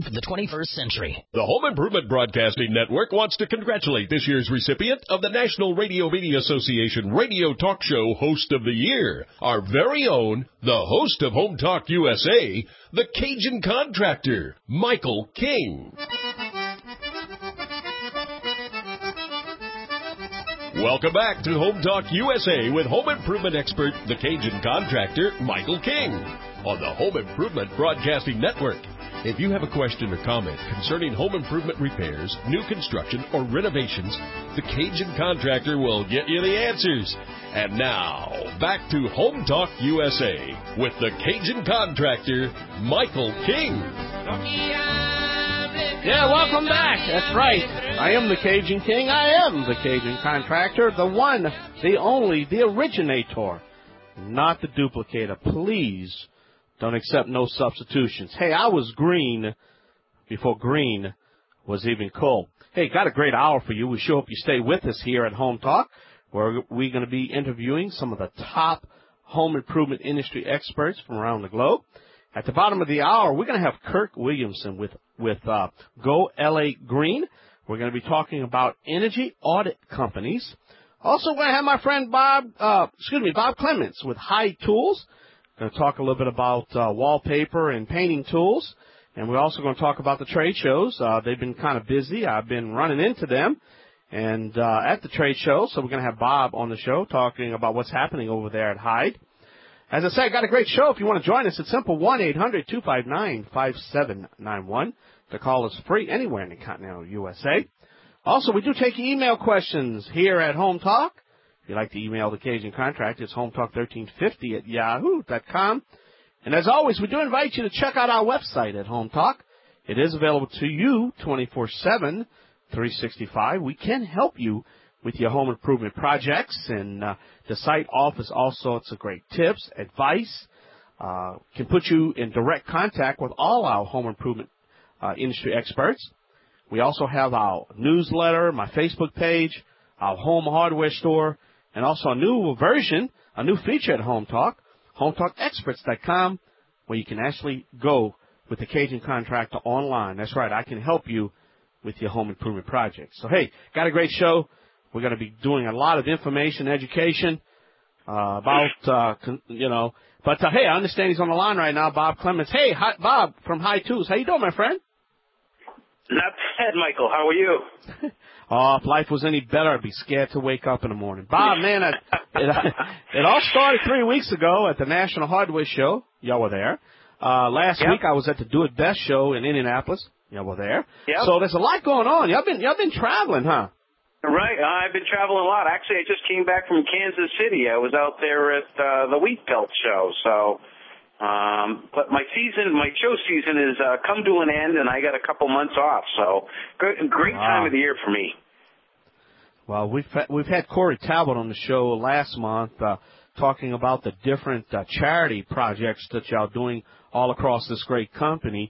for the 21st century. The Home Improvement Broadcasting Network wants to congratulate this year's recipient of the National Radio Media Association Radio Talk Show Host of the Year, our very own, the host of Home Talk USA, the Cajun Contractor, Michael King. Welcome back to Home Talk USA with home improvement expert, the Cajun Contractor, Michael King, on the Home Improvement Broadcasting Network. If you have a question or comment concerning home improvement repairs, new construction, or renovations, the Cajun Contractor will get you the answers. And now, back to Home Talk USA with the Cajun Contractor, Michael King. Yeah, welcome back. That's right. I am the Cajun King. I am the Cajun Contractor, the one, the only, the originator, not the duplicator. Please don't accept no substitutions. Hey, I was green before green was even cool. Hey, got a great hour for you. We sure hope you stay with us here at Home Talk, where we're going to be interviewing some of the top home improvement industry experts from around the globe. At the bottom of the hour, we're going to have Kirk Williamson with Go LA Green. We're going to be talking about energy audit companies. Also, we're going to have my friend Bob Clements with Hyde Tools. Going to talk a little bit about wallpaper and painting tools. And we're also going to talk about the trade shows. They've been kind of busy. I've been running into them and at the trade show. So we're going to have Bob on the show talking about what's happening over there at Hyde. As I said, I got a great show. If you want to join us, it's simple, 1-800-259-5791. The call is free anywhere in the continental USA. Also, we do take email questions here at Home Talk. If you'd like to email the Cajun Contractor, it's hometalk1350@yahoo.com. And as always, we do invite you to check out our website at Home Talk. It is available to you 24/7, 365. We can help you with your home improvement projects, and the site offers all sorts of great tips, advice, can put you in direct contact with all our home improvement industry experts. We also have our newsletter, my Facebook page, our home hardware store, and also a new version, a new feature at Home Talk, HomeTalkExperts.com, where you can actually go with the Cajun Contractor online. That's right, I can help you with your home improvement projects. So, hey, got a great show. We're going to be doing a lot of information, education about, But, hey, I understand he's on the line right now, Bob Clements. Hey, Bob from Hyde Tools. How you doing, my friend? Not bad, Michael. How are you? Oh, if life was any better, I'd be scared to wake up in the morning. Bob, man, it all started 3 weeks ago at the National Hardware Show. Y'all were there. Last week I was at the Do It Best show in Indianapolis. Y'all were there. Yep. So there's a lot going on. Y'all been traveling, huh? Right. I've been traveling a lot. Actually, I just came back from Kansas City. I was out there at the Wheat Belt show. So, but my show season is come to an end, and I got a couple months off. So, great time of the year for me. Well, we've had Corey Talbot on the show last month talking about the different charity projects that y'all doing all across this great company.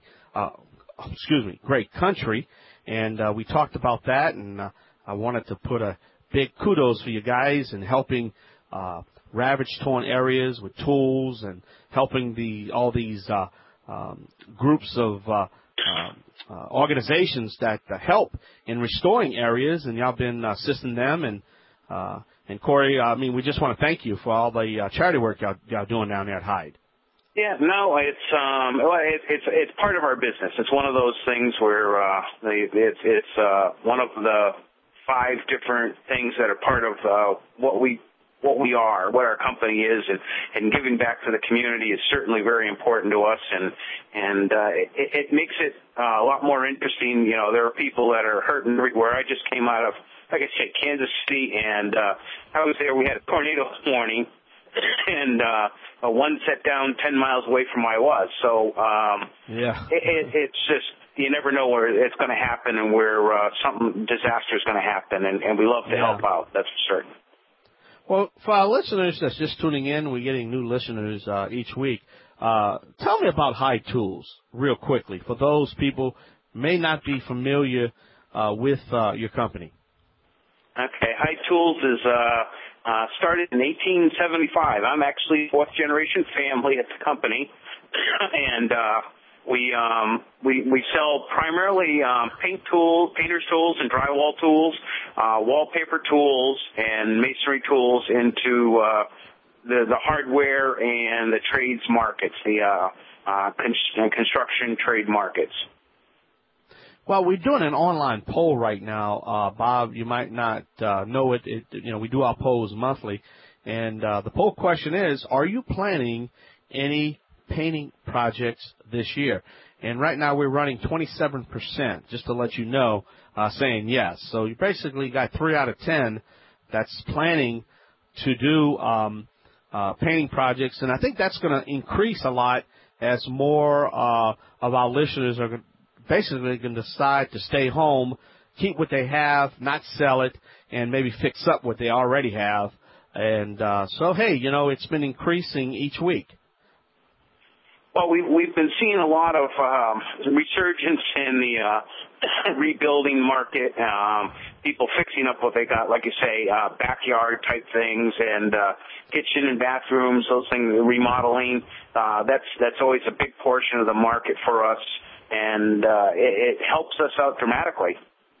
Great country, and we talked about that, and I wanted to put a big kudos for you guys in helping ravaged, torn areas with tools and helping all these groups of organizations that help in restoring areas, and y'all been assisting them. And Corey, we just want to thank you for all the charity work y'all doing down there at Hyde. Yeah, no, it's part of our business. It's one of those things where it's one of the 5 different things that are part of what we are, what our company is, and giving back to the community is certainly very important to us, and it makes it a lot more interesting. You know, there are people that are hurting everywhere. I just came out of, like I said, Kansas City, and I was there. We had a tornado this morning, and one set down 10 miles away from where I was. So it's just, you never know where it's going to happen and where something disaster is going to happen, and we love to help out. That's for certain. Well, for our listeners that's just tuning in, we're getting new listeners each week. Tell me about Hyde Tools real quickly for those people may not be familiar with your company. Okay, Hyde Tools is started in 1875. I'm actually 4th generation family at the company, and We sell primarily painters tools and drywall tools, wallpaper tools, and masonry tools into the hardware and the trades markets, the construction trade markets. Well, we're doing an online poll right now, Bob. You might not know it. We do our polls monthly, and the poll question is: are you planning any painting projects this year? And right now we're running 27%, just to let you know, saying yes. So you basically got 3 out of 10 that's planning to do painting projects, and I think that's going to increase a lot as more of our listeners are basically going to decide to stay home, keep what they have, not sell it, and maybe fix up what they already have. And so, hey, it's been increasing each week. Well, we've been seeing a lot of resurgence in the rebuilding market, people fixing up what they got, like you say, backyard type things and kitchen and bathrooms, those things, remodeling. That's always a big portion of the market for us, and it helps us out dramatically.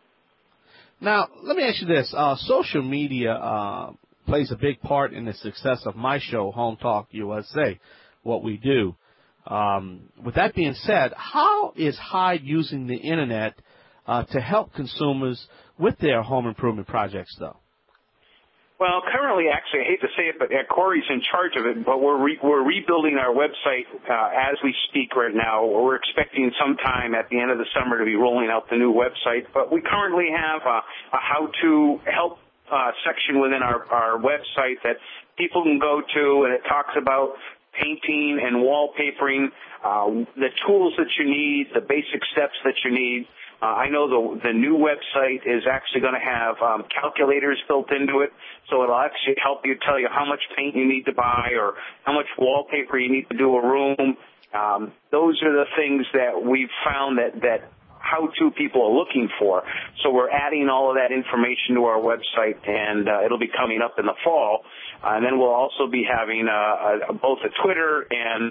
Now, let me ask you this. Social media plays a big part in the success of my show, Home Talk USA, what we do. With that being said, how is Hyde using the Internet to help consumers with their home improvement projects, though? Well, currently, actually, I hate to say it, but Corey's in charge of it, but we're rebuilding our website as we speak right now. We're expecting sometime at the end of the summer to be rolling out the new website, but we currently have a how-to help section within our website that people can go to, and it talks about painting and wallpapering, the tools that you need, the basic steps that you need. I know the new website is actually going to have calculators built into it, so it'll actually help you tell you how much paint you need to buy or how much wallpaper you need to do a room. Those are the things that we've found that how-to people are looking for. So we're adding all of that information to our website, and it'll be coming up in the fall. And then we'll also be having both a Twitter and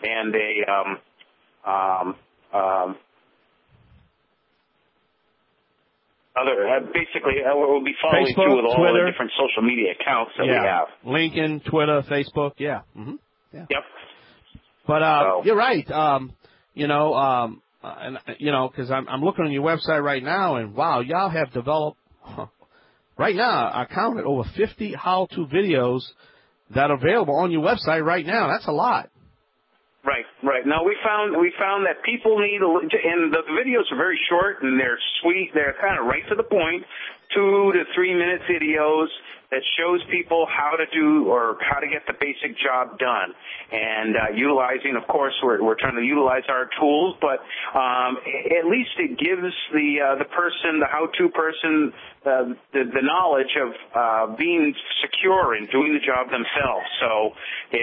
we'll be following Facebook, through with all Twitter, the different social media accounts that we have. LinkedIn, Twitter, Facebook, yeah. Yep. But you're right. Because I'm looking on your website right now, and wow, y'all have developed. Right now, I counted over 50 how-to videos that are available on your website right now. That's a lot. Right. Now we found that people need and the videos are very short and they're sweet. They're kind of right to the point, 2 to 3 minute videos that shows people how to do or how to get the basic job done. And utilizing, of course, we're trying to utilize our tools, but at least it gives the person, the how-to person, the knowledge of being secure and doing the job themselves. So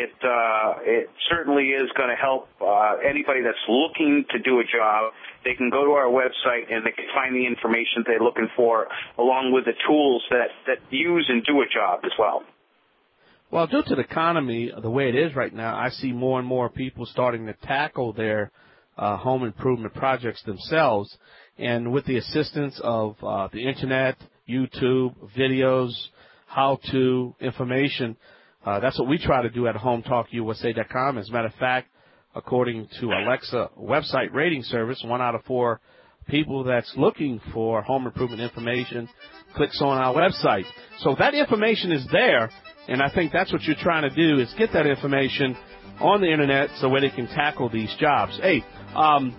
it certainly is going to help anybody that's looking to do a job. They can go to our website and they can find the information they're looking for, along with the tools that use and do a job as well. Well, due to the economy the way it is right now, I see more and more people starting to tackle their home improvement projects themselves. And with the assistance of the Internet, YouTube, videos, how-to information, that's what we try to do at HomeTalkUSA.com. As a matter of fact, according to Alexa website rating service, 1 out of 4 people that's looking for home improvement information clicks on our website. So that information is there, and I think that's what you're trying to do is get that information on the Internet so where they can tackle these jobs. Hey, Bob,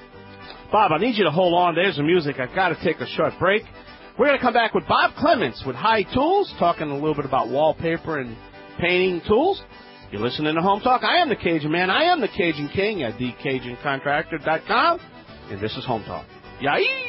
I need you to hold on. There's the music. I've got to take a short break. We're going to come back with Bob Clements with Hyde Tools, talking a little bit about wallpaper and painting tools. You're listening to Home Talk. I am the Cajun Man. I am the Cajun King at thecajuncontractor.com, and this is Home Talk. Yay!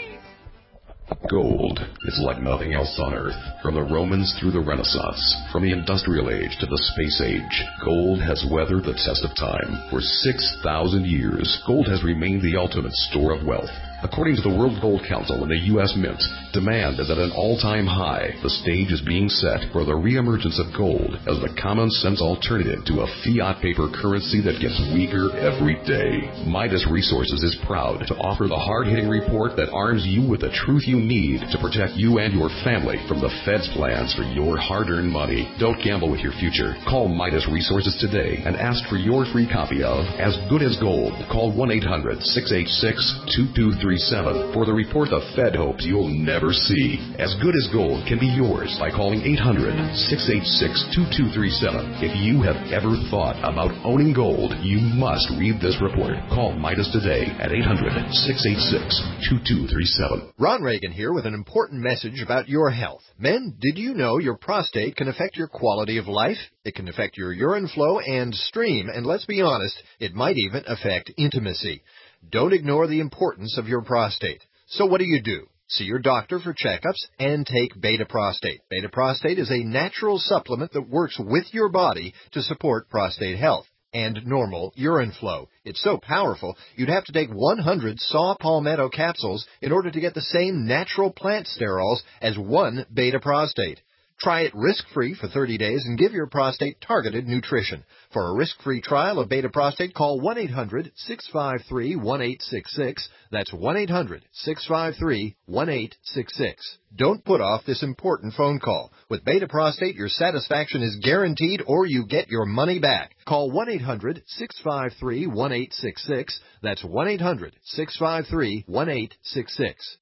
Gold is like nothing else on Earth. From the Romans through the Renaissance, from the Industrial Age to the Space Age, gold has weathered the test of time. For 6,000 years, gold has remained the ultimate store of wealth. According to the World Gold Council and the U.S. Mint, demand is at an all-time high. The stage is being set for the reemergence of gold as the common-sense alternative to a fiat paper currency that gets weaker every day. Midas Resources is proud to offer the hard-hitting report that arms you with the truth you need to protect you and your family from the Fed's plans for your hard-earned money. Don't gamble with your future. Call Midas Resources today and ask for your free copy of As Good as Gold. Call 1-800-686-2237 for the report the Fed hopes you'll never see. As Good as Gold can be yours by calling 800-686-2237. If you have ever thought about owning gold, you must read this report. Call Midas today at 800-686-2237. Ron Reagan here with an important message about your health. Men, did you know your prostate can affect your quality of life? It can affect your urine flow and stream, and let's be honest, it might even affect intimacy. Don't ignore the importance of your prostate. So what do? See your doctor for checkups and take Beta Prostate. Beta Prostate is a natural supplement that works with your body to support prostate health and normal urine flow. It's so powerful, you'd have to take 100 saw palmetto capsules in order to get the same natural plant sterols as one Beta Prostate. Try it risk-free for 30 days and give your prostate targeted nutrition. For a risk-free trial of Beta Prostate, call 1-800-653-1866. That's 1-800-653-1866. Don't put off this important phone call. With Beta Prostate, your satisfaction is guaranteed or you get your money back. Call 1-800-653-1866. That's 1-800-653-1866.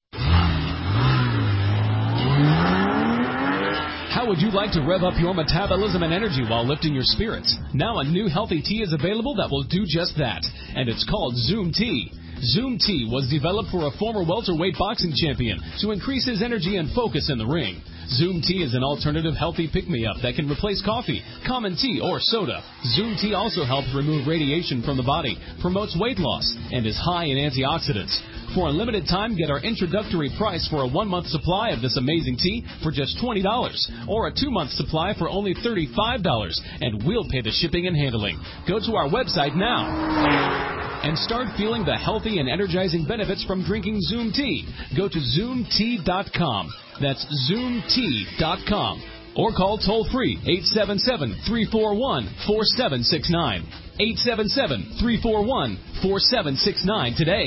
How would you like to rev up your metabolism and energy while lifting your spirits? Now a new healthy tea is available that will do just that, and it's called Zoom Tea. Zoom Tea was developed for a former welterweight boxing champion to increase his energy and focus in the ring. Zoom Tea is an alternative healthy pick-me-up that can replace coffee, common tea, or soda. Zoom Tea also helps remove radiation from the body, promotes weight loss, and is high in antioxidants. For a limited time, get our introductory price for a 1-month supply of this amazing tea for just $20, or a 2-month supply for only $35, and we'll pay the shipping and handling. Go to our website now and start feeling the healthy and energizing benefits from drinking Zoom Tea. Go to ZoomTea.com. That's ZoomTea.com. Or call toll-free 877-341-4769. 877-341-4769 today.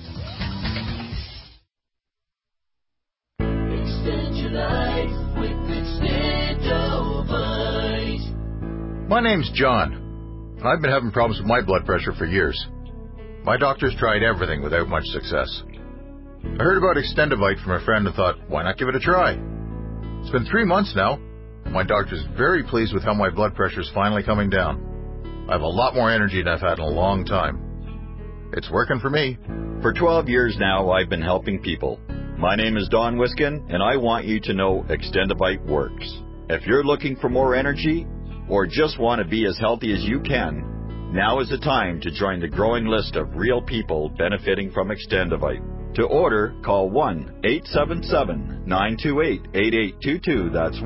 Extend your life with Extendovite. My name's John, and I've been having problems with my blood pressure for years. My doctor's tried everything without much success. I heard about Extendovite from a friend and thought, why not give it a try? It's been 3 months now. My doctor's very pleased with how my blood pressure's finally coming down. I have a lot more energy than I've had in a long time. It's working for me. For 12 years now, I've been helping people. My name is Don Wiskin, and I want you to know Extendovite works. If you're looking for more energy or just want to be as healthy as you can, now is the time to join the growing list of real people benefiting from Extendovite. To order, call 1-877-928-8822. That's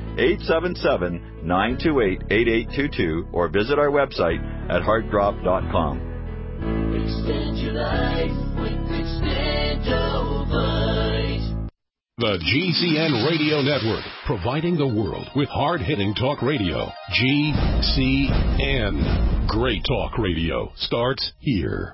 1-877-928-8822. Or visit our website at heartdrop.com. Extend your life with Extendovite. The GCN Radio Network, providing the world with hard-hitting talk radio. GCN. Great talk radio starts here.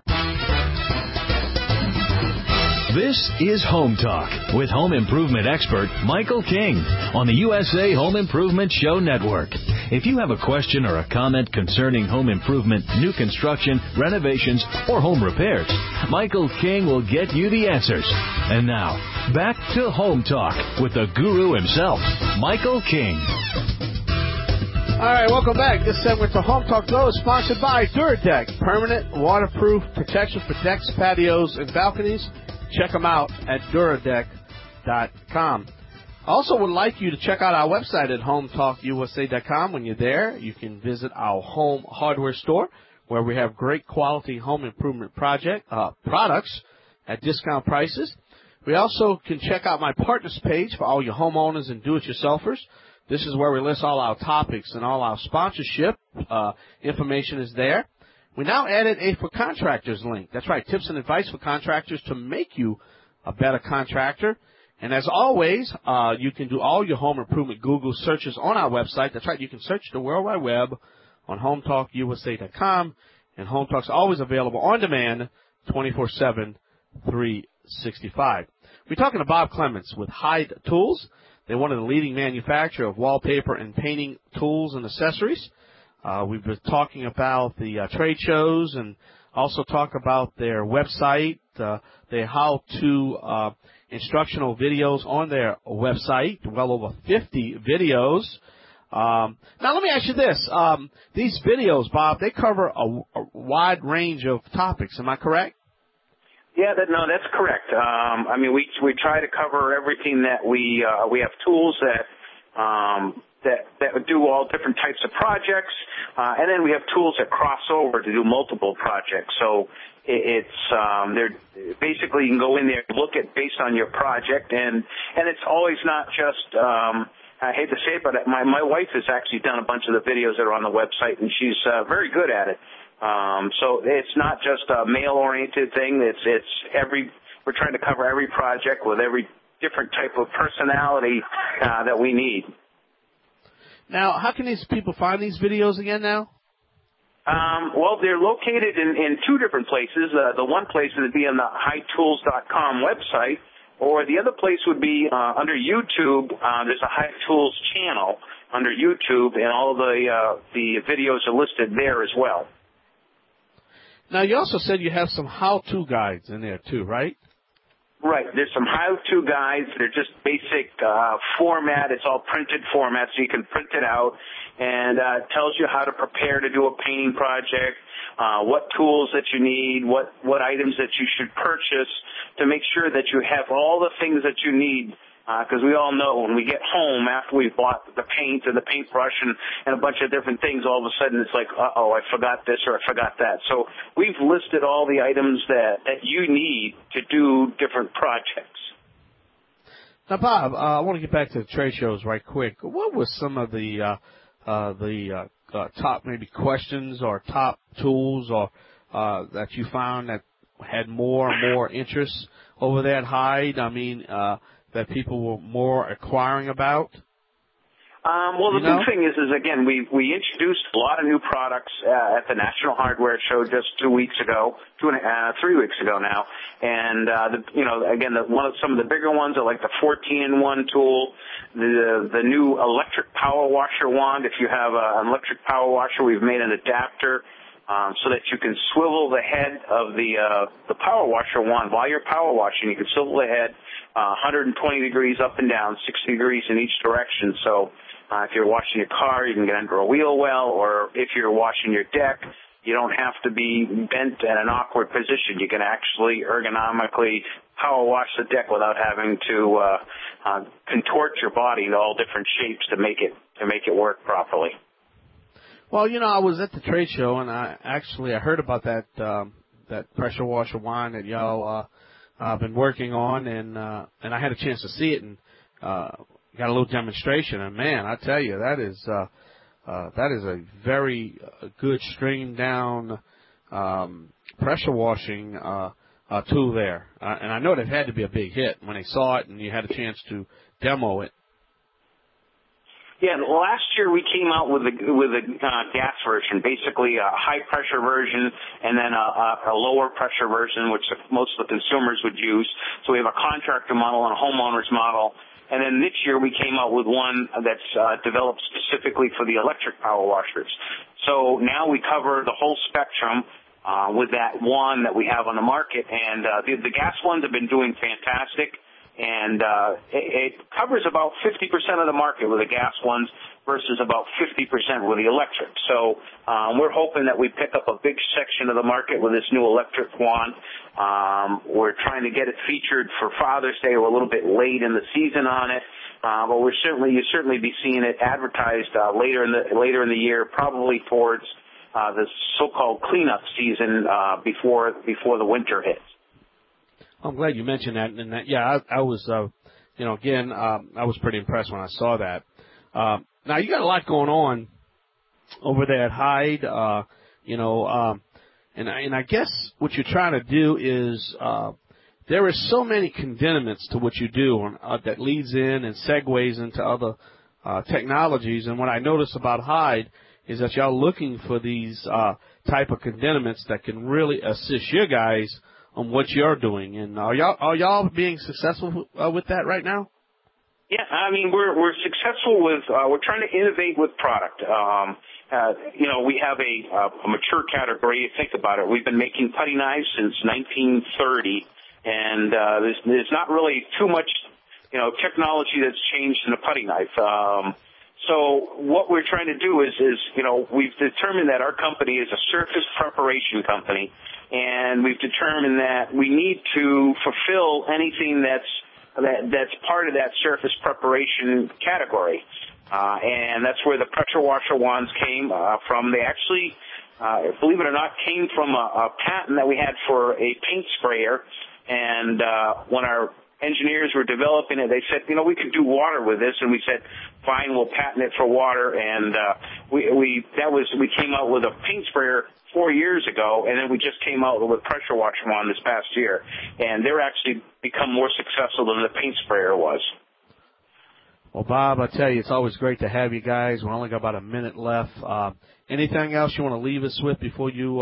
This is Home Talk with home improvement expert Michael King on the USA Home Improvement Show Network. If you have a question or a comment concerning home improvement, new construction, renovations, or home repairs, Michael King will get you the answers. And now, back to Home Talk with the guru himself, Michael King. All right, welcome back. This segment to Home Talk Go is sponsored by Duradeck, permanent waterproof protection for decks, patios, and balconies. Check them out at Duradeck.com. Also would like you to check out our website at HomeTalkUSA.com. When you're there, you can visit our home hardware store where we have great quality home improvement products at discount prices. We also can check out my partners page for all your homeowners and do-it-yourselfers. This is where we list all our topics and all our sponsorship information is there. We now added a For Contractors link. That's right, tips and advice for contractors to make you a better contractor. And as always, you can do all your home improvement Google searches on our website. That's right, you can search the World Wide Web on HometalkUSA.com. And Home Talk's always available on demand 24/7, 365. We're talking to Bob Clements with Hyde Tools. They're one of the leading manufacturers of wallpaper and painting tools and accessories. We've been talking about the trade shows and also talk about their website, their how-to instructional videos on their website, well over 50 videos. Now, let me ask you this. These videos, Bob, they cover a wide range of topics. Am I correct? Yeah, that's correct. I mean, we try to cover everything that we have tools that do all different types of projects, and then we have tools that cross over to do multiple projects. So they're basically you can go in there and look at based on your project, and it's always not just. I hate to say it, but my wife has actually done a bunch of the videos that are on the website, and she's very good at it. So it's not just a male-oriented thing. We're trying to cover every project with every different type of personality that we need. Now, how can these people find these videos again now? Well, they're located in two different places. The one place would be on the HydeTools.com website, or the other place would be under YouTube. There's a Hyde Tools channel under YouTube, and all of the videos are listed there as well. Now, you also said you have some how-to guides in there, too, right? Right. There's some how-to guides. They're just basic format. It's all printed format, so you can print it out. And it tells you how to prepare to do a painting project, what tools that you need, what items that you should purchase to make sure that you have all the things that you need. Because we all know when we get home after we've bought the paint and the paintbrush and a bunch of different things, all of a sudden it's like, uh-oh, I forgot this or I forgot that. So we've listed all the items that you need to do different projects. Now, Bob, I want to get back to the trade shows right quick. What were some of the top maybe questions or top tools or that you found that had more and more interest over there at Hyde? I mean, that people were more acquiring about? Well, the big thing is again, we introduced a lot of new products at the National Hardware Show just 2 weeks ago, 3 weeks ago now, and some of the bigger ones are like the 14-in-1 tool, the new electric power washer wand. If you have an electric power washer, we've made an adapter so that you can swivel the head of the power washer wand while you're power washing. You can swivel the head 120 degrees up and down, 60 degrees in each direction. So if you're washing your car, you can get under a wheel well, or if you're washing your deck, you don't have to be bent in an awkward position. You can actually ergonomically power wash the deck without having to contort your body in all different shapes to make it work properly. Well, I was at the trade show, and I heard about that pressure washer wand that y'all been working on, and I had a chance to see it and got a little demonstration. And man, I tell you, that is a very good streamed down pressure washing tool there. And I know it had to be a big hit when they saw it and you had a chance to demo it. Yeah, last year we came out with a gas version, basically a high pressure version, and then a lower pressure version, which most of the consumers would use. So we have a contractor model and a homeowner's model. And then this year we came out with one that's developed specifically for the electric power washers. So now we cover the whole spectrum with that one that we have on the market. And the gas ones have been doing fantastic. And it covers about 50% of the market with the gas ones versus about 50% with the electric. So we're hoping that we pick up a big section of the market with this new electric wand. We're trying to get it featured for Father's Day. We're a little bit late in the season on it, but you'll certainly be seeing it advertised later in the year, probably towards the so-called cleanup season before the winter hits. I'm glad you mentioned that. And I was, again, I was pretty impressed when I saw that. Now, you got a lot going on over there at Hyde. And I guess what you're trying to do is there are so many condiments to what you do that leads in and segues into other technologies. And what I notice about Hyde is that y'all looking for these type of condiments that can really assist you guys on what you're doing. And are y'all being successful with that right now? Yeah, I mean, we're successful with, we're trying to innovate with product. We have a mature category. Think about it. We've been making putty knives since 1930, and there's not really too much, technology that's changed in a putty knife. So what we're trying to do is we've determined that our company is a surface preparation company, and we've determined that we need to fulfill anything that's part of that surface preparation category. And that's where the pressure washer wands came from. They actually, believe it or not, came from a patent that we had for a paint sprayer. And when our engineers were developing it, they said, we could do water with this. And we said, fine, we'll patent it for water. And we came out with a paint sprayer 4 years ago, and then we just came out with a pressure washer wand this past year. And they're actually become more successful than the paint sprayer was. Well, Bob, I tell you, it's always great to have you guys. We only got about a minute left. Anything else you want to leave us with before you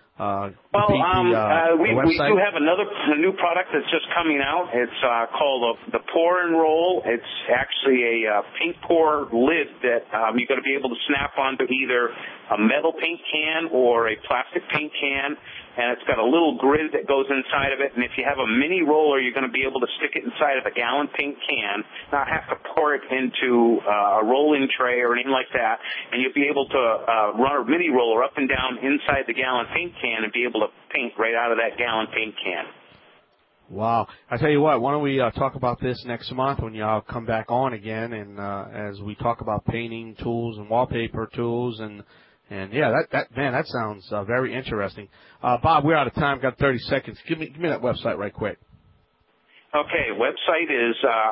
we do have a new product that's just coming out. It's called the Pour and Roll. It's actually a paint pour lid that you're going to be able to snap onto either a metal paint can or a plastic paint can, and it's got a little grid that goes inside of it. And if you have a mini roller, you're going to be able to stick it inside of a gallon paint can, not have to pour it into a rolling tray or anything like that, and you'll be able to run a mini roller up and down inside the gallon paint can and be able to paint right out of that gallon paint can. Wow. I tell you what, why don't we talk about this next month when y'all come back on again, and as we talk about painting tools and wallpaper tools, and yeah, that sounds very interesting. Bob, we're out of time. Got 30 seconds. Give me that website right quick. Okay, website is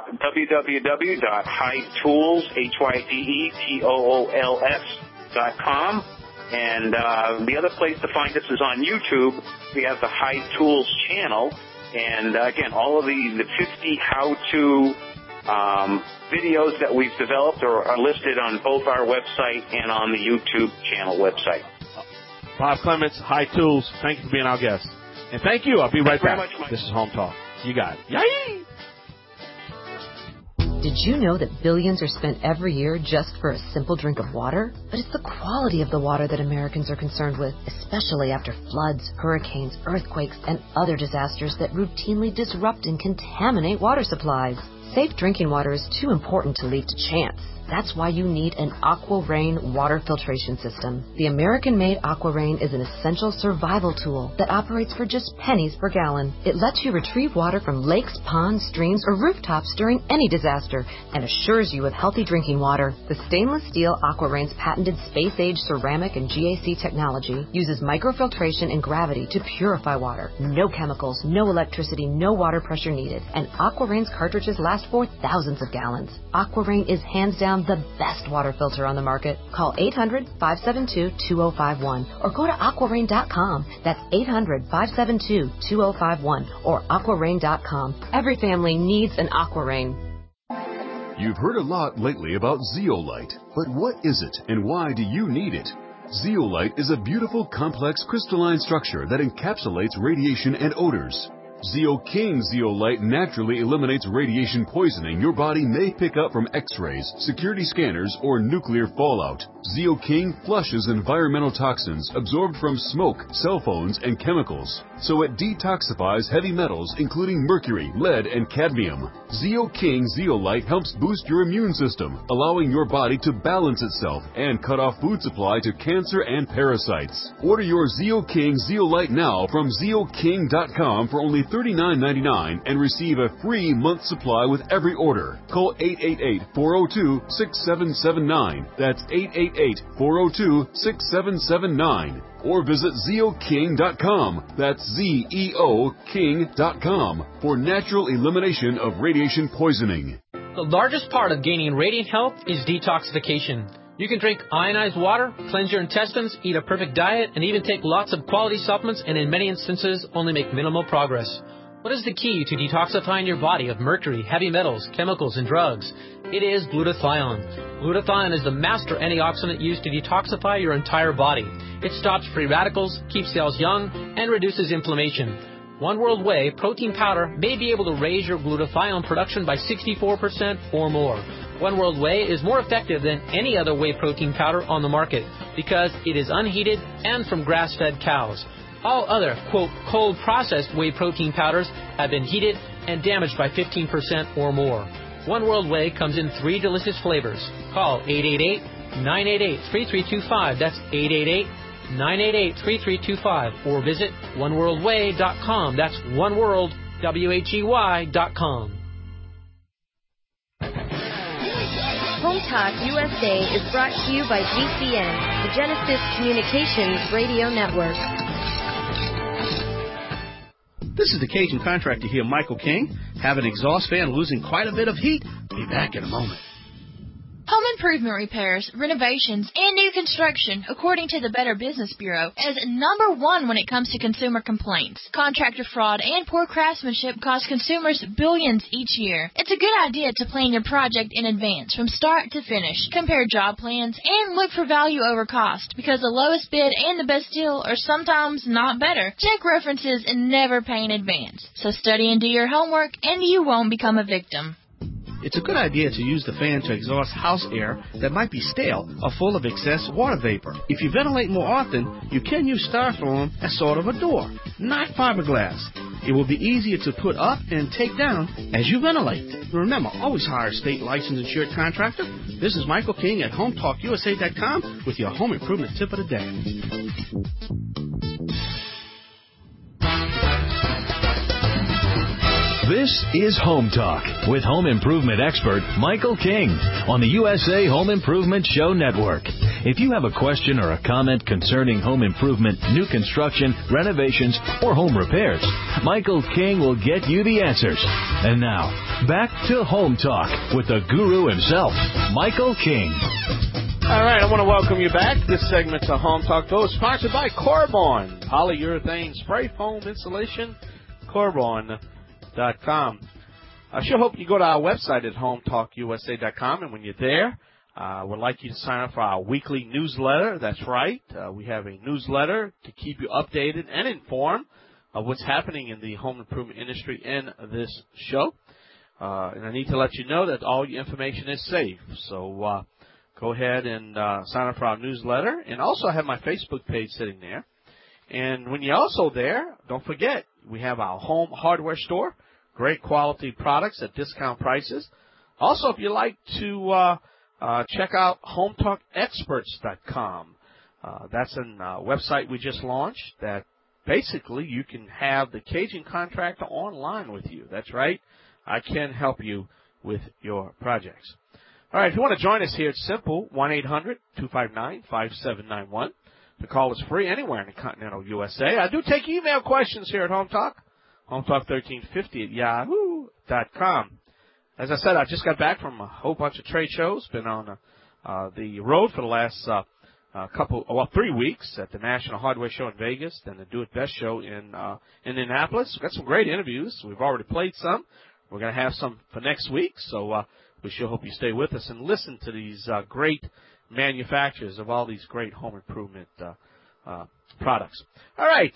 www.hydetools.com. And the other place to find us is on YouTube. We have the Hyde Tools channel. And, again, all of the 50 how-to videos that we've developed are listed on both our website and on the YouTube channel website. Bob Clements, Hyde Tools, thank you for being our guest. And thank you. I'll be right back. Much, this is Home Talk. You got it. Yay! Did you know that billions are spent every year just for a simple drink of water? But it's the quality of the water that Americans are concerned with, especially after floods, hurricanes, earthquakes, and other disasters that routinely disrupt and contaminate water supplies. Safe drinking water is too important to leave to chance. That's why you need an AquaRain water filtration system. The American-made AquaRain is an essential survival tool that operates for just pennies per gallon. It lets you retrieve water from lakes, ponds, streams, or rooftops during any disaster and assures you of healthy drinking water. The stainless steel AquaRain's patented space-age ceramic and GAC technology uses microfiltration and gravity to purify water. No chemicals, no electricity, no water pressure needed. And AquaRain's cartridges last for thousands of gallons. AquaRain is hands down the best water filter on the market. Call 800-572-2051 or go to aquarain.com. That's 800-572-2051 or aquarain.com. Every family needs an AquaRain. You've heard a lot lately about Zeolite, but what is it and why do you need it? Zeolite is a beautiful, complex crystalline structure that encapsulates radiation and odors. ZeoKing Zeolite naturally eliminates radiation poisoning your body may pick up from X-rays, security scanners, or nuclear fallout. ZeoKing flushes environmental toxins absorbed from smoke, cell phones, and chemicals, so it detoxifies heavy metals including mercury, lead, and cadmium. ZeoKing Zeolite helps boost your immune system, allowing your body to balance itself and cut off food supply to cancer and parasites. Order your ZeoKing Zeolite now from ZeoKing.com for only $39.99 and receive a free month supply with every order. Call 888-402-6779. That's 888-402-6779. Or visit ZeoKing.com. That's ZeoKing.com for natural elimination of radiation poisoning. The largest part of gaining radiant health is detoxification. You can drink ionized water, cleanse your intestines, eat a perfect diet, and even take lots of quality supplements and in many instances only make minimal progress. What is the key to detoxifying your body of mercury, heavy metals, chemicals, and drugs? It is glutathione. Glutathione is the master antioxidant used to detoxify your entire body. It stops free radicals, keeps cells young, and reduces inflammation. One World Whey protein powder may be able to raise your glutathione production by 64% or more. One World Whey is more effective than any other whey protein powder on the market because it is unheated and from grass-fed cows. All other, quote, cold-processed whey protein powders have been heated and damaged by 15% or more. One World Whey comes in 3 delicious flavors. Call 888-988-3325. That's 888-988-3325. Or visit oneworldwhey.com. That's oneworld.com. Home Talk USA is brought to you by GCN, the Genesis Communications Radio Network. This is the Cajun Contractor here, Michael King. Have an exhaust fan losing quite a bit of heat? Be back in a moment. Home improvement repairs, renovations, and new construction, according to the Better Business Bureau, is number 1 when it comes to consumer complaints. Contractor fraud and poor craftsmanship cost consumers billions each year. It's a good idea to plan your project in advance, from start to finish. Compare job plans and look for value over cost, because the lowest bid and the best deal are sometimes not better. Check references and never pay in advance. So study and do your homework, and you won't become a victim. It's a good idea to use the fan to exhaust house air that might be stale or full of excess water vapor. If you ventilate more often, you can use styrofoam as sort of a door, not fiberglass. It will be easier to put up and take down as you ventilate. Remember, always hire a state licensed insured contractor. This is Michael King at HomeTalkUSA.com with your home improvement tip of the day. This is Home Talk with home improvement expert Michael King on the USA Home Improvement Show Network. If you have a question or a comment concerning home improvement, new construction, renovations, or home repairs, Michael King will get you the answers. And now, back to Home Talk with the guru himself, Michael King. All right, I want to welcome you back. This segment's a Home Talk Go, sponsored by Corbon, polyurethane spray foam insulation, Corbon.com. I sure hope you go to our website at HomeTalkUSA.com, and when you're there, we'd like you to sign up for our weekly newsletter. That's right. We have a newsletter to keep you updated and informed of what's happening in the home improvement industry in this show. And I need to let you know that all your information is safe. So go ahead and sign up for our newsletter. And also I have my Facebook page sitting there. And when you're also there, don't forget, we have our home hardware store. Great quality products at discount prices. Also, if you'd like to check out HomeTalkExperts.com. That's a website we just launched that basically you can have the Cajun Contractor online with you. That's right. I can help you with your projects. All right, if you want to join us here, it's simple, 1-800-259-5791. The call is free anywhere in the continental USA. I do take email questions here at Home Talk. HomeTalk1350 at yahoo.com. As I said, I just got back from a whole bunch of trade shows. Been on the road for the last 3 weeks at the National Hardware Show in Vegas and the Do It Best Show in Indianapolis. We've got some great interviews. We've already played some. We're going to have some for next week, so we sure hope you stay with us and listen to these great manufacturers of all these great home improvement products. All right.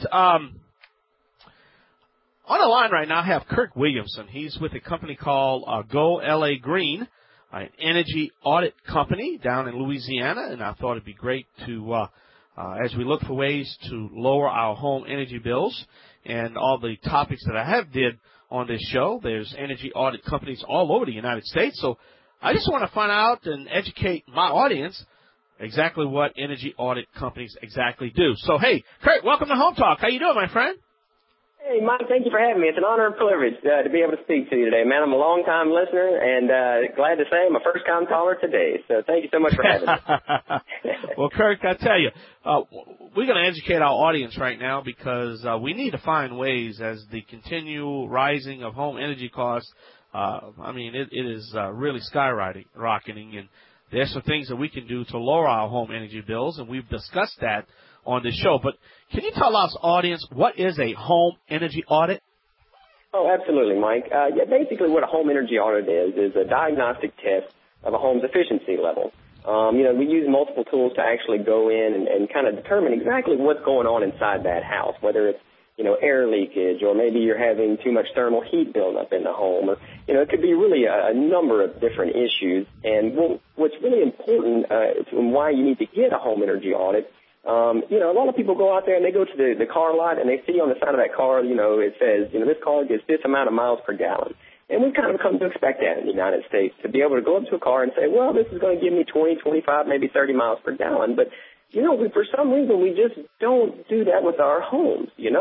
On the line right now, I have Kirk Williamson. He's with a company called Go LA Green, an energy audit company down in Louisiana, and I thought it'd be great to, as we look for ways to lower our home energy bills and all the topics that I have did on this show. There's energy audit companies all over the United States, so I just want to find out and educate my audience exactly what energy audit companies exactly do. So, hey, Kirk, welcome to Home Talk. How you doing, my friend? Hey, Mike, thank you for having me. It's an honor and privilege to be able to speak to you today, man. I'm a long-time listener, and glad to say I'm a first-time caller today. So thank you so much for having me. Well, Kirk, I tell you, we're going to educate our audience right now because we need to find ways as the continual rising of home energy costs. I mean, it is really skyrocketing, and there's some things that we can do to lower our home energy bills, and we've discussed that on this show. But can you tell us, audience, what is a home energy audit? Oh, absolutely, Mike. Basically what a home energy audit is a diagnostic test of a home's efficiency level. We use multiple tools to actually go in and kind of determine exactly what's going on inside that house, whether it's, air leakage, or maybe you're having too much thermal heat buildup in the home, or, it could be really a number of different issues. And what's really important and why you need to get a home energy audit, a lot of people go out there and they go to the car lot and they see on the side of that car, it says, this car gets this amount of miles per gallon. And we've kind of come to expect that in the United States, to be able to go up to a car and say, well, this is going to give me 20, 25, maybe 30 miles per gallon. But, for some reason, we just don't do that with our homes. We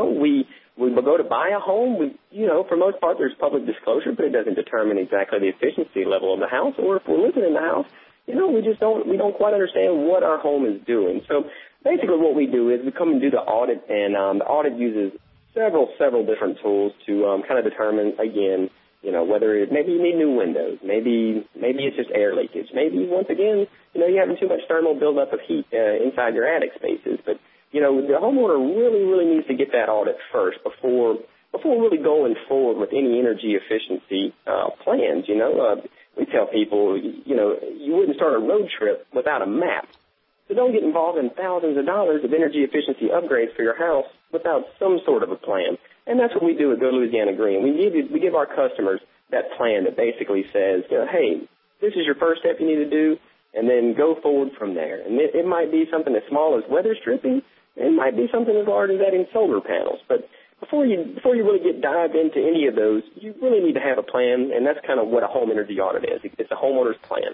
go to buy a home. For most part, there's public disclosure, but it doesn't determine exactly the efficiency level of the house. Or if we're living in the house, we don't quite understand what our home is doing. So basically what we do is we come and do the audit, and the audit uses several different tools to kind of determine, again, whether maybe you need new windows, maybe it's just air leakage, maybe once again, you're having too much thermal buildup of heat inside your attic spaces. But the homeowner really needs to get that audit first before really going forward with any energy efficiency plans. We tell people, you wouldn't start a road trip without a map. So don't get involved in thousands of dollars of energy efficiency upgrades for your house without some sort of a plan. And that's what we do at Go Louisiana Green. We give our customers that plan that basically says, hey, this is your first step you need to do, and then go forward from there. And it might be something as small as weather stripping. It might be something as large as adding solar panels. But before you really get dived into any of those, you really need to have a plan, and that's kind of what a home energy audit is. It's a homeowner's plan.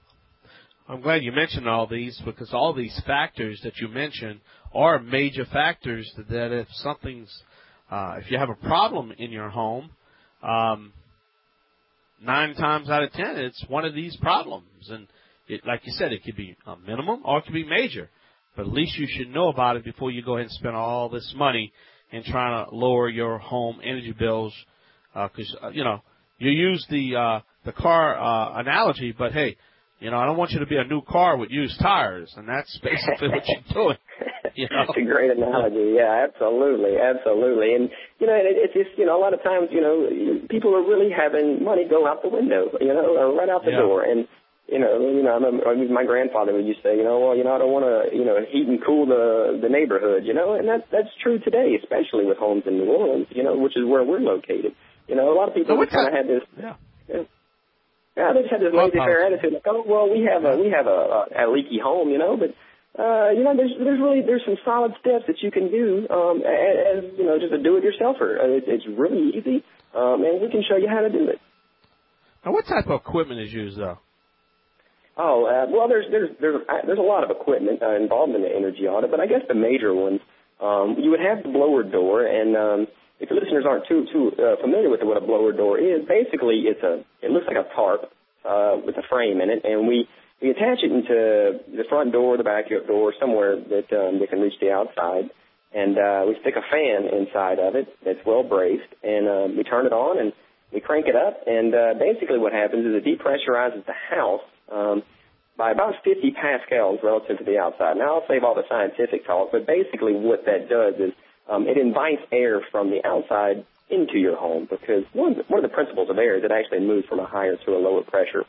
I'm glad you mentioned all these, because all these factors that you mentioned are major factors that if you have a problem in your home, 9 times out of 10, it's one of these problems. And like you said, it could be a minimum or it could be major. But at least you should know about it before you go ahead and spend all this money in trying to lower your home energy bills. Because, you use the car analogy, but hey, I don't want you to be a new car with used tires, and that's basically what you're doing. That's a great analogy. Yeah, absolutely. And, it's just, a lot of times, people are really having money go out the window, or right out the door. And, my grandfather would used to say, I don't want to, heat and cool the neighborhood, and that's true today, especially with homes in New Orleans, which is where we're located. A lot of people kind of had this. Yeah, they just had this laissez-faire attitude, like, oh, well, we have a leaky home, but there's some solid steps that you can do as just a do-it-yourselfer. It's really easy, and we can show you how to do it. Now, what type of equipment is used, though? Oh, well, there's a lot of equipment involved in the energy audit, but I guess the major ones, you would have the blower door, and if your listeners aren't too familiar with what a blower door is, basically it looks like a tarp with a frame in it, and we attach it into the front door, the backyard door, somewhere that they can reach the outside, and we stick a fan inside of it that's well braced, and we turn it on and we crank it up, and basically what happens is it depressurizes the house by about 50 pascals relative to the outside. Now, I'll save all the scientific talk, but basically what that does is it invites air from the outside into your home, because one of the principles of air is it actually moves from a higher to a lower pressure.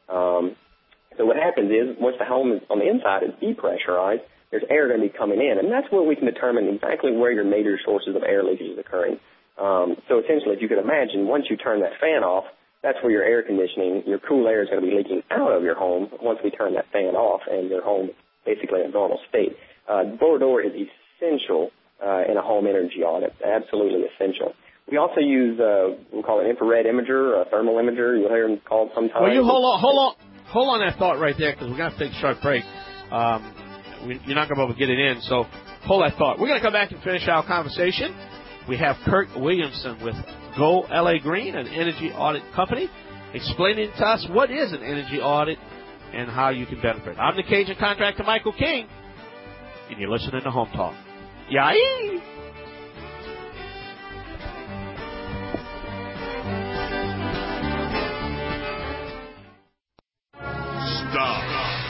So what happens is once the home is on the inside is depressurized, there's air going to be coming in, and that's where we can determine exactly where your major sources of air leakage is occurring. So essentially, if you could imagine, once you turn that fan off, that's where your air conditioning, your cool air is going to be leaking out of your home once we turn that fan off and your home is basically in a normal state. Blower door is essential in a home energy audit, absolutely essential. We also use, we call it infrared imager, a thermal imager. You'll hear them called sometimes. Well, you hold on that thought right there, because we're going to take a short break. You're not going to be able to get it in, so hold that thought. We're going to come back and finish our conversation. We have Kurt Williamson with Go LA Green, an energy audit company, explaining to us what is an energy audit and how you can benefit. I'm the Cajun contractor, Michael King, and you're listening to Home Talk. Yay! Stop.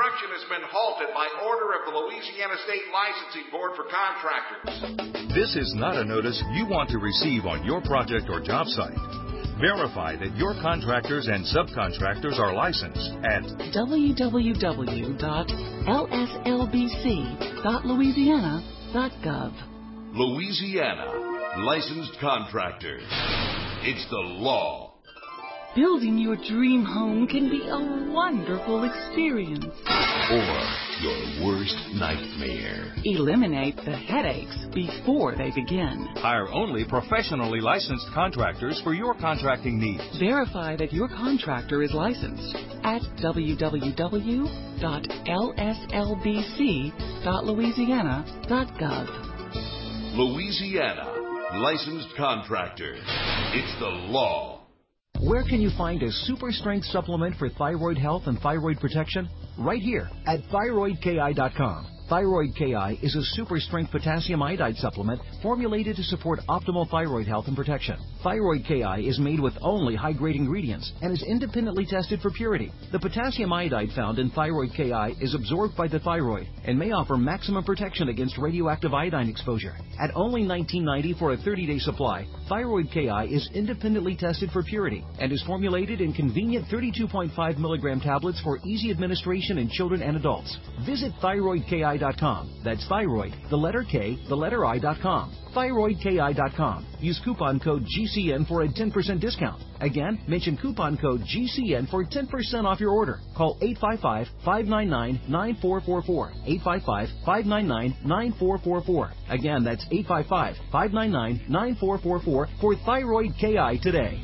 construction has been halted by order of the Louisiana State Licensing Board for Contractors. This is not a notice you want to receive on your project or job site. Verify that your contractors and subcontractors are licensed at www.lslbc.louisiana.gov. Louisiana, licensed contractors. It's the law. Building your dream home can be a wonderful experience. Or your worst nightmare. Eliminate the headaches before they begin. Hire only professionally licensed contractors for your contracting needs. Verify that your contractor is licensed at www.lslbc.louisiana.gov. Louisiana, licensed contractors. It's the law. Where can you find a super strength supplement for thyroid health and thyroid protection? Right here at thyroidki.com. Thyroid KI is a super strength potassium iodide supplement formulated to support optimal thyroid health and protection. Thyroid KI is made with only high-grade ingredients and is independently tested for purity. The potassium iodide found in Thyroid KI is absorbed by the thyroid and may offer maximum protection against radioactive iodine exposure. At only $19.90 for a 30-day supply, Thyroid KI is independently tested for purity and is formulated in convenient 32.5 milligram tablets for easy administration in children and adults. Visit thyroidki.com. That's thyroid, the letter K, the letter I.com. thyroidki.com. Use coupon code GCN for a 10% discount. Again, mention coupon code GCN for 10% off your order. Call 855-599-9444. 855-599-9444. Again, that's 855-599-9444 for Thyroid KI today.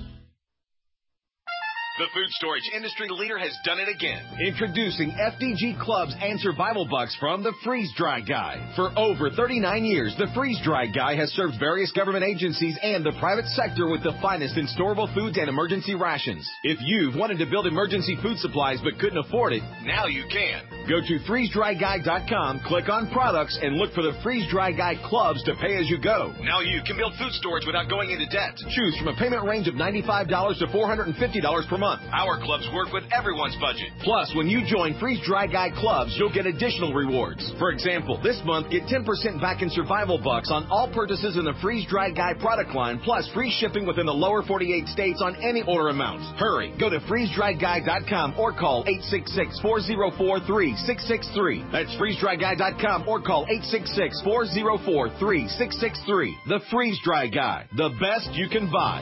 The food storage industry leader has done it again. Introducing FDG Clubs and Survival Bucks from the Freeze Dry Guy. For over 39 years, the Freeze Dry Guy has served various government agencies and the private sector with the finest in storable foods and emergency rations. If you've wanted to build emergency food supplies but couldn't afford it, now you can. Go to freezedryguy.com, click on products, and look for the Freeze Dry Guy Clubs to pay as you go. Now you can build food storage without going into debt. Choose from a payment range of $95 to $450 per month. Our clubs work with everyone's budget. Plus, when you join Freeze Dry Guy Clubs, you'll get additional rewards. For example, this month, get 10% back in Survival Bucks on all purchases in the Freeze Dry Guy product line, plus free shipping within the lower 48 states on any order amount. Hurry, go to freezedryguy.com or call 866-404-3663. That's freezedryguy.com or call 866-404-3663. The Freeze Dry Guy, the best you can buy.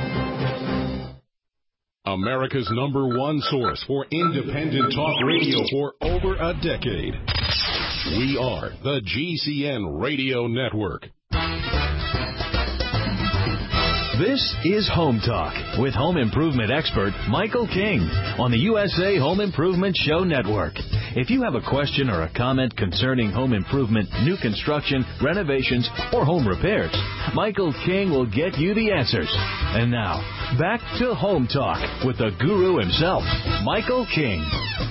America's #1 source for independent talk radio for over a decade. We are the GCN Radio Network. This is Home Talk with home improvement expert Michael King on the USA Home Improvement Show Network. If you have a question or a comment concerning home improvement, new construction, renovations, or home repairs, Michael King will get you the answers. And now, back to Home Talk with the guru himself, Michael King.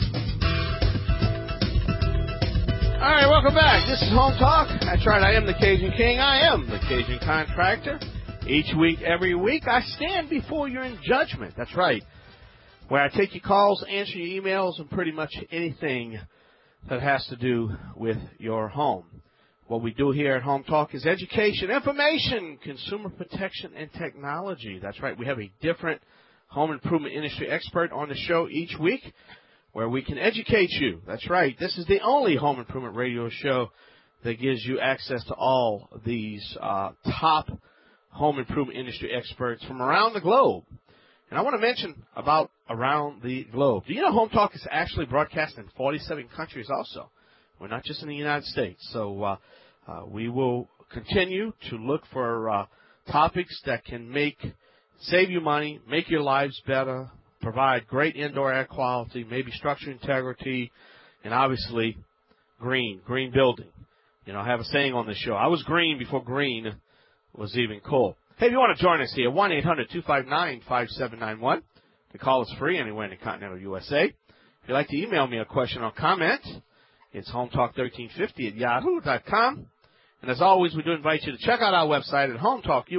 All right, welcome back. This is Home Talk. That's right, I am the Cajun King. I am the Cajun Contractor. Each week, every week, I stand before you in judgment. That's right. Where I take your calls, answer your emails, and pretty much anything that has to do with your home. What we do here at Home Talk is education, information, consumer protection, and technology. That's right. We have a different home improvement industry expert on the show each week where we can educate you. That's right. This is the only home improvement radio show that gives you access to all of these top home improvement industry experts from around the globe. And I want to mention about around the globe. Do you know Home Talk is actually broadcast in 47 countries also? We're not just in the United States. So we will continue to look for topics that can save you money, make your lives better, provide great indoor air quality, maybe structural integrity, and obviously green building. You know, I have a saying on this show, I was green before green was even cool. Hey, if you want to join us here, 1-800-259-5791. The call is free anywhere in the continental USA. If you'd like to email me a question or comment, it's hometalk1350@yahoo.com. And as always, we do invite you to check out our website at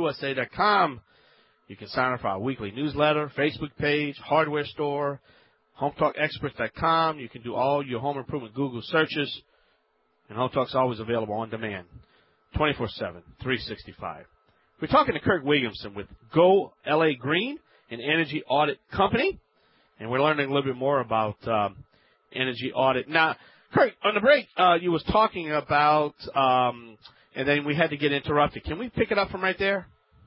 hometalkusa.com. You can sign up for our weekly newsletter, Facebook page, hardware store, HomeTalkExperts.com. You can do all your home improvement Google searches. And Home Talk's always available on demand, 24/7, 365. We're talking to Kirk Williamson with Go LA Green, an energy audit company. And we're learning a little bit more about energy audit. Now, Kirk, on the break, you was talking about, and then we had to get interrupted. Can we pick it up from right there?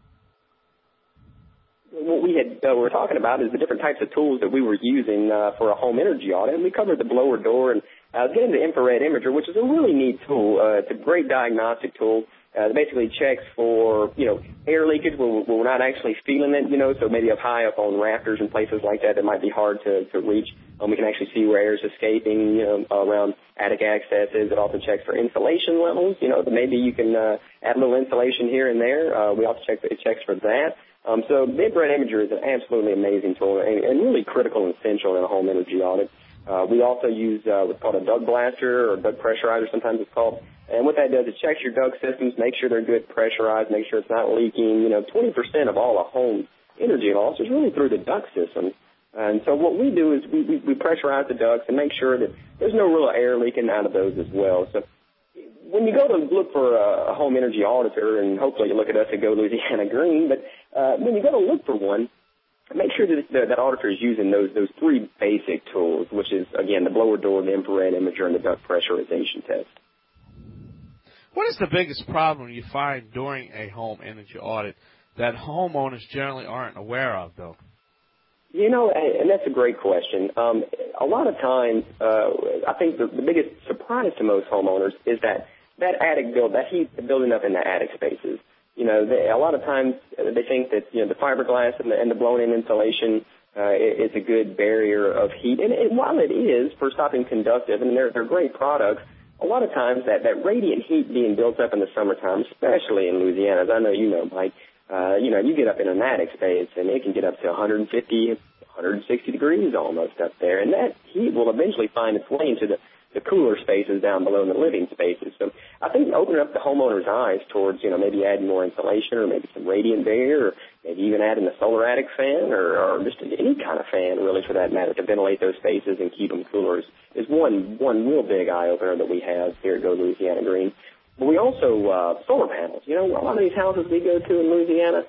What we were talking about is the different types of tools that we were using for a home energy audit. And we covered the blower door and getting the infrared imager, which is a really neat tool. It's a great diagnostic tool. It basically checks for, air leakage when we're not actually feeling it, so maybe up high up on rafters and places like that might be hard to reach. We can actually see where air is escaping, around attic accesses. It also checks for insulation levels, that maybe you can add a little insulation here and there. We also it checks for that. So the infrared imager is an absolutely amazing tool and really critical and essential in a home energy audit. We also use what's called a duct blaster or duct pressurizer, sometimes it's called. And what that does is checks your duct systems, make sure they're good pressurized, make sure it's not leaking. 20% of all a home energy loss is really through the duct system. And so what we do is we pressurize the ducts and make sure that there's no real air leaking out of those as well. So when you go to look for a home energy auditor, and hopefully you look at us at Go Louisiana Green, but when you go to look for one, make sure that auditor is using those three basic tools, which is, again, the blower door, the infrared imager, and the duct pressurization test. What is the biggest problem you find during a home energy audit that homeowners generally aren't aware of, though? And that's a great question. A lot of times, I think the biggest surprise to most homeowners is that attic that heat building up in the attic spaces. A lot of times they think that, the fiberglass and the blown-in insulation is a good barrier of heat. And while it is for stopping conductive, and they're great products, a lot of times that radiant heat being built up in the summertime, especially in Louisiana, as I know you know, Mike, you get up in an attic space and it can get up to 150, 160 degrees almost up there. And that heat will eventually find its way into the cooler spaces down below in the living spaces. So I think opening up the homeowner's eyes towards, maybe adding more insulation or maybe some radiant barrier or maybe even adding a solar attic fan or just any kind of fan really for that matter to ventilate those spaces and keep them cooler is one real big eye-opener that we have here at Go Louisiana Green. But we also, solar panels. A lot of these houses we go to in Louisiana,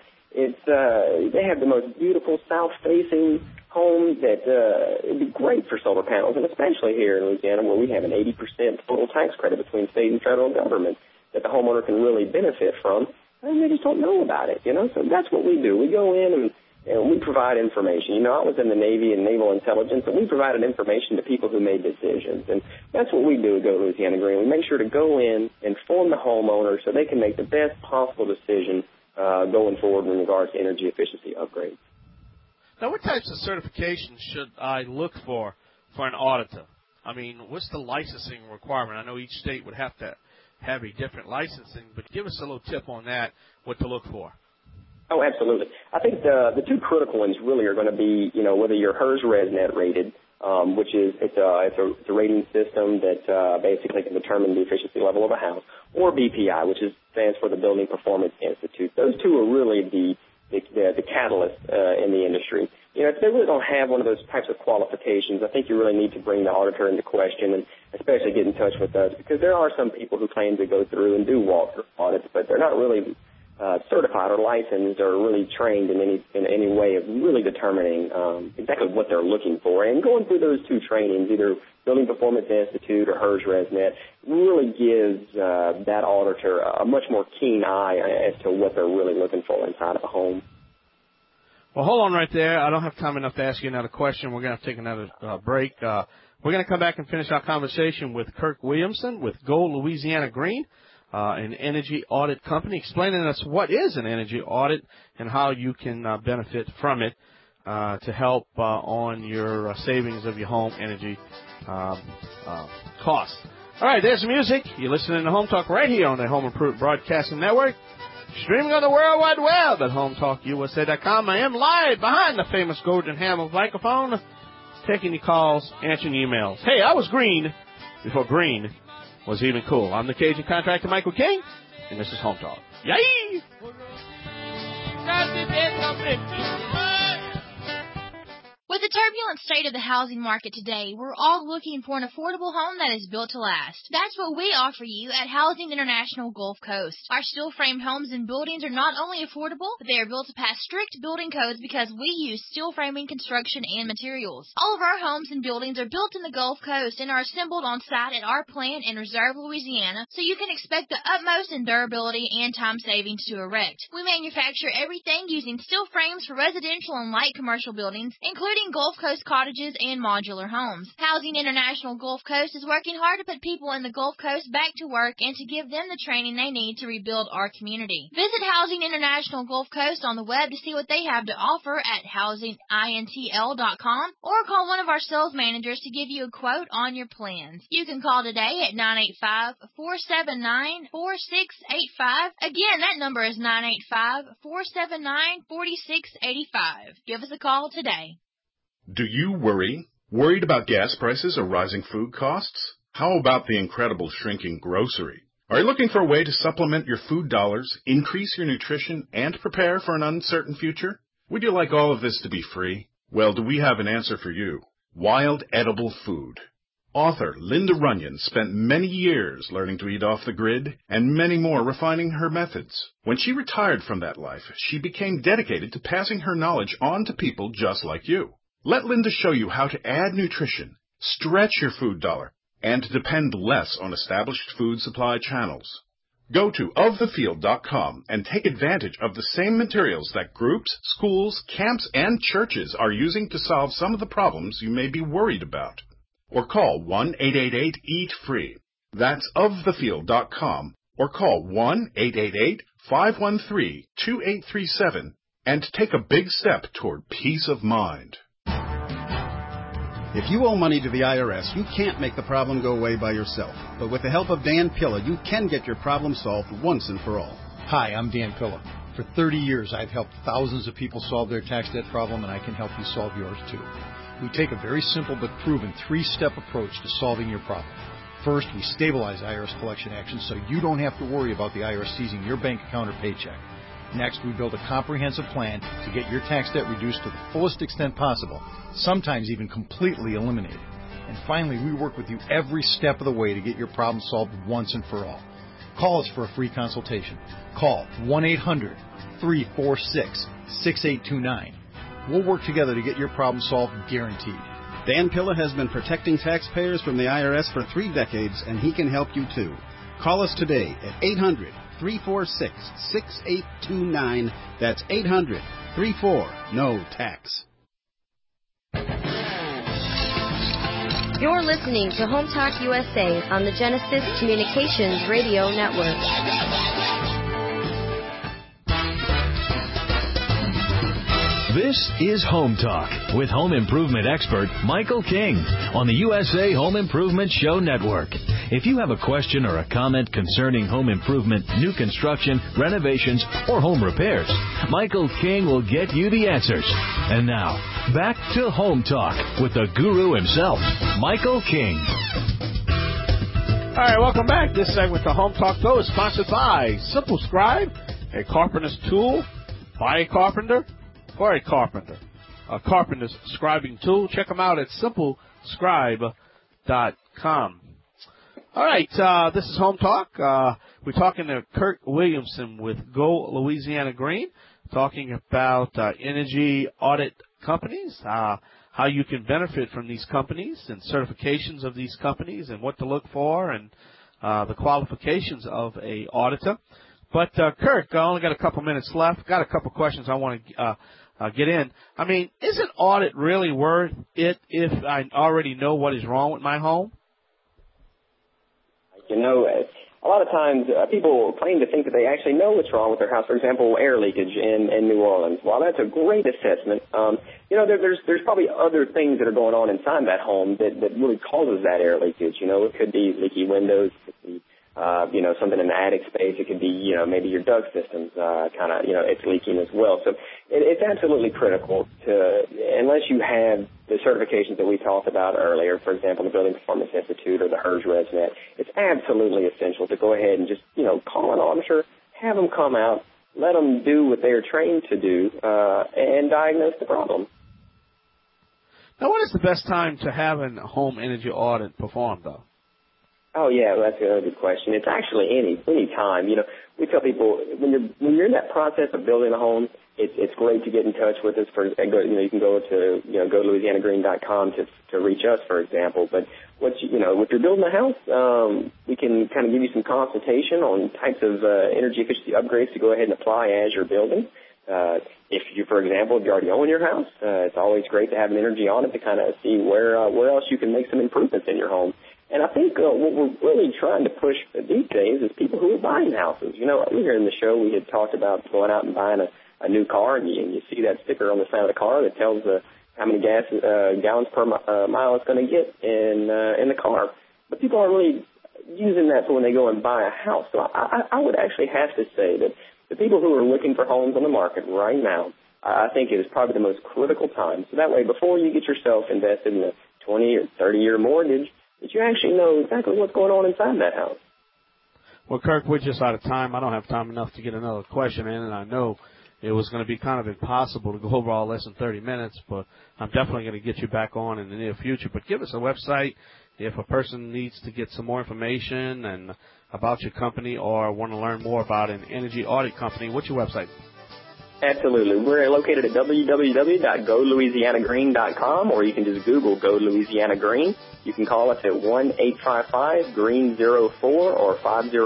they have the most beautiful south-facing homes that it'd be great for solar panels, and especially here in Louisiana where we have an 80% total tax credit between state and federal government that the homeowner can really benefit from, and they just don't know about it, So that's what we do. We go in and we provide information. I was in the Navy and Naval Intelligence, and we provided information to people who made decisions, and that's what we do at Go Louisiana Green. We make sure to go in, inform the homeowner so they can make the best possible decision going forward in regards to energy efficiency upgrades. Now, what types of certifications should I look for an auditor? I mean, what's the licensing requirement? I know each state would have to have a different licensing, but give us a little tip on that, what to look for. Oh, absolutely. I think the two critical ones really are going to be, whether you're HERS ResNet rated, which is it's a rating system that basically can determine the efficiency level of a house, or BPI, which stands for the Building Performance Institute. Those two are really the catalyst in the industry. If they really don't have one of those types of qualifications, I think you really need to bring the auditor into question and especially get in touch with us, because there are some people who claim to go through and do walk-through audits, but they're not really certified or licensed or really trained in any way of really determining exactly what they're looking for. And going through those two trainings, either Building Performance Institute or HERS ResNet, really gives that auditor a much more keen eye as to what they're really looking for inside of a home. Well, hold on right there. I don't have time enough to ask you another question. We're going to take another break. We're going to come back and finish our conversation with Kirk Williamson with Go Louisiana Green, an energy audit company, explaining to us what is an energy audit and how you can benefit from it to help on your savings of your home energy costs. All right, there's the music. You're listening to Home Talk right here on the Home Improvement Broadcasting Network. Streaming on the World Wide Web at HomeTalkUSA.com. I am live behind the famous Golden Hammer microphone, taking your calls, answering emails. Hey, I was green before green was even cool. I'm the Cajun contractor, Michael King, and this is Home Talk. Yay! With the turbulent state of the housing market today, we're all looking for an affordable home that is built to last. That's what we offer you at Housing International Gulf Coast. Our steel-framed homes and buildings are not only affordable, but they are built to pass strict building codes because we use steel framing, construction, and materials. All of our homes and buildings are built in the Gulf Coast and are assembled on site at our plant in Reserve, Louisiana, so you can expect the utmost in durability and time savings to erect. We manufacture everything using steel frames for residential and light commercial buildings, including Gulf Coast cottages and modular homes. Housing International Gulf Coast is working hard to put people in the Gulf Coast back to work and to give them the training they need to rebuild our community. Visit Housing International Gulf Coast on the web to see what they have to offer at housingintl.com or call one of our sales managers to give you a quote on your plans. You can call today at 985-479-4685. Again, that number is 985-479-4685. Give us a call today. Do you worry? Worried about gas prices or rising food costs? How about the incredible shrinking grocery? Are you looking for a way to supplement your food dollars, increase your nutrition, and prepare for an uncertain future? Would you like all of this to be free? Well, do we have an answer for you? Wild Edible Food. Author Linda Runyon spent many years learning to eat off the grid and many more refining her methods. When she retired from that life, she became dedicated to passing her knowledge on to people just like you. Let Linda show you how to add nutrition, stretch your food dollar, and depend less on established food supply channels. Go to ofthefield.com and take advantage of the same materials that groups, schools, camps, and churches are using to solve some of the problems you may be worried about. Or call 1-888-EAT-FREE. That's ofthefield.com. Or call 1-888-513-2837 and take a big step toward peace of mind. If you owe money to the IRS, you can't make the problem go away by yourself. But with the help of Dan Pilla, you can get your problem solved once and for all. Hi, I'm Dan Pilla. For 30 years, I've helped thousands of people solve their tax debt problem, and I can help you solve yours too. We take a very simple but proven 3-step approach to solving your problem. First, we stabilize IRS collection actions so you don't have to worry about the IRS seizing your bank account or paycheck. Next, we build a comprehensive plan to get your tax debt reduced to the fullest extent possible, sometimes even completely eliminated. And finally, we work with you every step of the way to get your problem solved once and for all. Call us for a free consultation. Call 1-800-346-6829. We'll work together to get your problem solved, guaranteed. Dan Pilla has been protecting taxpayers from the IRS for 3 decades, and he can help you too. Call us today at 800-346-6829. That's 800-34-NO-TAX. You're listening to Home Talk USA on the Genesis Communications Radio Network. This is Home Talk with home improvement expert Michael King on the USA Home Improvement Show Network. If you have a question or a comment concerning home improvement, new construction, renovations, or home repairs, Michael King will get you the answers. And now, back to Home Talk with the guru himself, Michael King. All right, welcome back. This segment of Home Talk, though, is sponsored by Simple Scribe, a carpenter's tool by a carpenter for a carpenter. A carpenter's scribing tool. Check them out at simplescribe.com. All right, this is Home Talk. We're talking to Kurt Williamson with Go Louisiana Green, talking about energy audit companies, how you can benefit from these companies and certifications of these companies and what to look for and the qualifications of a auditor. But, Kurt, I only got a couple minutes left. Got a couple questions I want to get in. I mean, isn't audit really worth it if I already know what is wrong with my home? You know, a lot of times people claim to think that they actually know what's wrong with their house. For example, air leakage in New Orleans. While that's a great assessment, you know, there's probably other things that are going on inside that home that really causes that air leakage. You know, it could be leaky windows, it could be you know, something in the attic space. It could be, you know, maybe your duct system's kind of, you know, it's leaking as well. So it's absolutely critical to, unless you have the certifications that we talked about earlier, for example, the Building Performance Institute or the HERS ResNet, it's absolutely essential to go ahead and just, you know, call an auditor, have them come out, let them do what they're trained to do, and diagnose the problem. Now, when is the best time to have a home energy audit performed, though? Oh yeah, well, that's a good question. It's actually any time. You know, we tell people when you're in that process of building a home, it's great to get in touch with us. You can go to GoLouisianaGreen.com to reach us, for example. But if you're building a house, we can kind of give you some consultation on types of energy efficiency upgrades to go ahead and apply as you're building. If you already own your house, it's always great to have an energy audit to kind of see where else you can make some improvements in your home. And I think what we're really trying to push these days is people who are buying houses. You know, earlier in the show we had talked about going out and buying a new car, and you see that sticker on the side of the car that tells how many gallons per mile it's going to get in the car. But people aren't really using that for when they go and buy a house. So I would actually have to say that the people who are looking for homes on the market right now, I think it is probably the most critical time. So that way, before you get yourself invested in a 20 or 30-year mortgage, that you actually know exactly what's going on inside that house. Well, Kirk, we're just out of time. I don't have time enough to get another question in, and I know it was going to be kind of impossible to go over all less than 30 minutes, but I'm definitely going to get you back on in the near future. But give us a website if a person needs to get some more information and about your company or want to learn more about an energy audit company. What's your website? Absolutely. We're located at www.GoLouisianaGreen.com, or you can just Google Go Louisiana Green. You can call us at 1-855-GREEN-04 or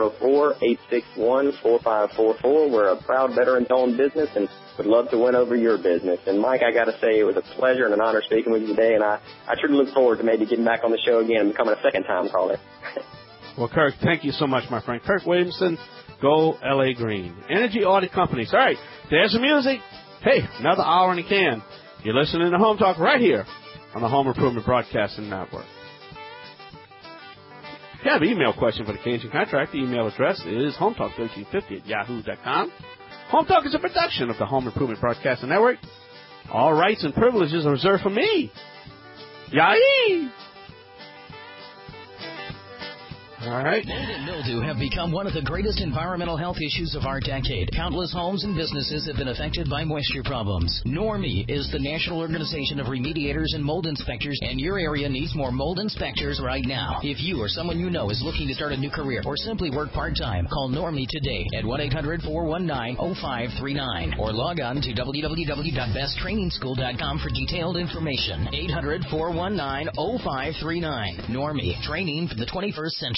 504-861-4544. We're a proud veterans-owned business and would love to win over your business. And, Mike, I got to say it was a pleasure and an honor speaking with you today, and I truly look forward to maybe getting back on the show again and becoming a second-time caller. Well, Kirk, thank you so much, my friend. Kirk Williamson, Go LA Green. Energy Audit Companies. All right, there's the music. Hey, another hour in the can. You're listening to Home Talk right here on the Home Improvement Broadcasting Network. If you have an email question for the Cajun Contract, the email address is hometalk1350@yahoo.com. Home Talk is a production of the Home Improvement Broadcasting Network. All rights and privileges are reserved for me. Yahoo! All right. Mold and mildew have become one of the greatest environmental health issues of our decade. Countless homes and businesses have been affected by moisture problems. NORMI is the National Organization of Remediators and Mold Inspectors, and your area needs more mold inspectors right now. If you or someone you know is looking to start a new career or simply work part-time, call NORMI today at 1-800-419-0539 or log on to www.besttrainingschool.com for detailed information. 800-419-0539. NORMI, training for the 21st century.